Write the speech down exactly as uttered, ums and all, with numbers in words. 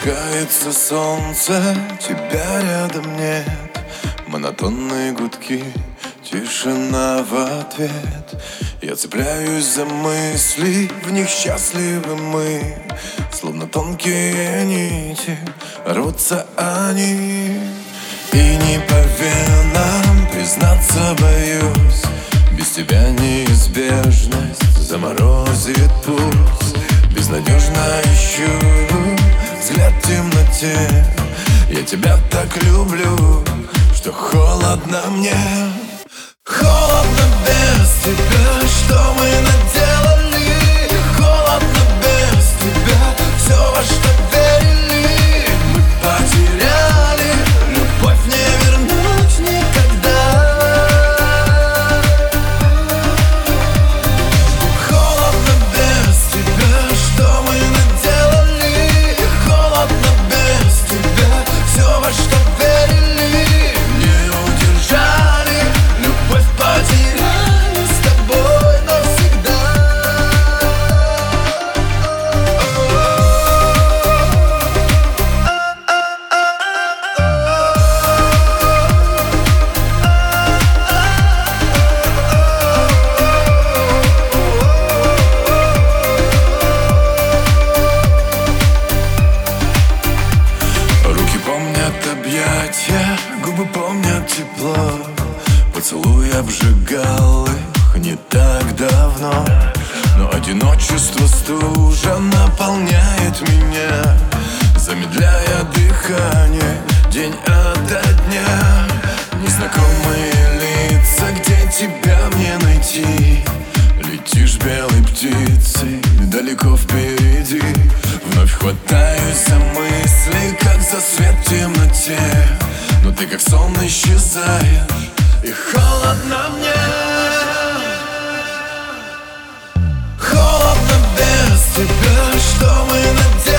Опускается солнце, тебя рядом нет. Монотонные гудки, тишина в ответ. Я цепляюсь за мысли, в них счастливы мы. Словно тонкие нити, рвутся они. И не по венам признаться боюсь, без тебя неизбежность заморозит путь. Безнадежно ищу взгляд в темноте. Я тебя так люблю, что холодно мне. Холодно без тебя, что мы наделали. Холодно без тебя, все, во что верили. Мы потеряли, любовь не вернуть никогда. Холодно без тебя, что мы наделали. Холодно без тебя, все, во что верили. Не удержали, любовь потеряли с тобой навсегда. Руки помнят объятия, губы помнят тепло. Поцелуй обжигал их не так давно. Но одиночество стужа наполняет меня, замедляя дыхание день ото дня. Незнакомые лица, где тебя мне найти? Летишь белой птицей далеко впереди. Вновь хватаюсь за мысли, как за свет в темноте. Но ты как сон исчезаешь, и холодно мне. Холодно без тебя, что мы наделали.